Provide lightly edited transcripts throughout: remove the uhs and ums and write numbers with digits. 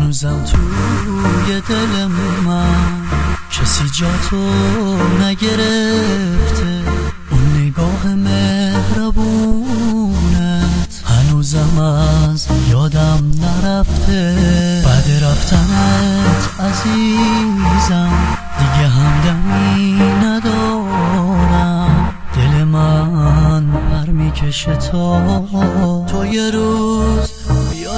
هنوزم توی دل من کسی جاتو نگرفته، اون نگاه مهربونت هنوزم از یادم نرفته. بعد رفتنت عزیزم دیگه همدمی ندارم، دل من پر میکشه تا تو یه روز بیا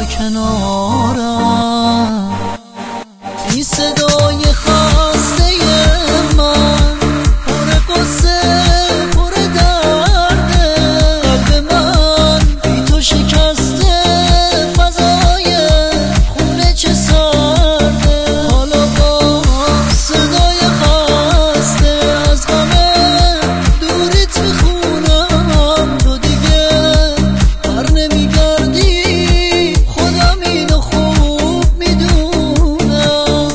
کنارم. این صدای خسته من پر قصه پر درده، قلب من بی تو شکسته، فضای خونه چه سرده. حالا با صدای خسته از غم دوریت میخونم، تو دیگه بر نمیگردی، خودم اینو خوب میدونم.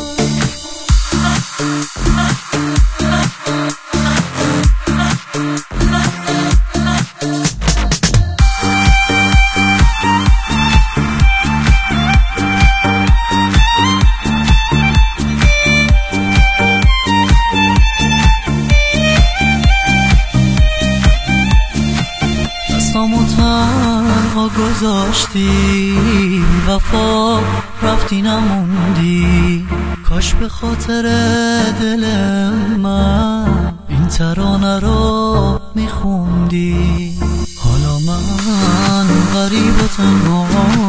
دستامو تنها گذاشتی، وفا رفتی نموندی، کاش به خاطر دل من این ترانه رو میخوندی. حالا من غریب و تنها،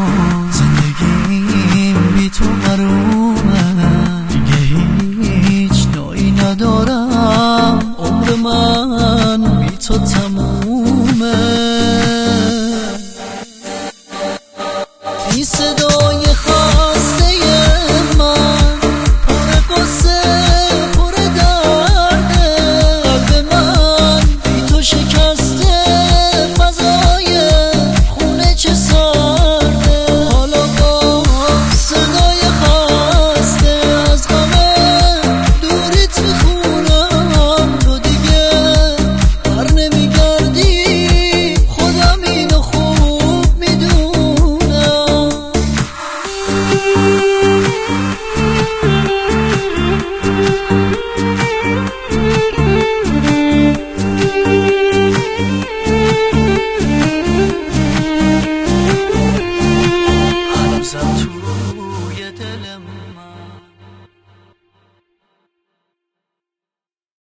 زندگیم بی تو محرومه، دیگه هیچ نوعی ندارم، عمر من بی تو تمومه. این صدای خسته من پر قصه پر درده، قلب من بی تو شکسته، فضای خونه چه سرده. حالا با صدای خسته از غم دوریت میخونم، تو دیگه بر نمیگردی، خودم اینو خوب میدونم.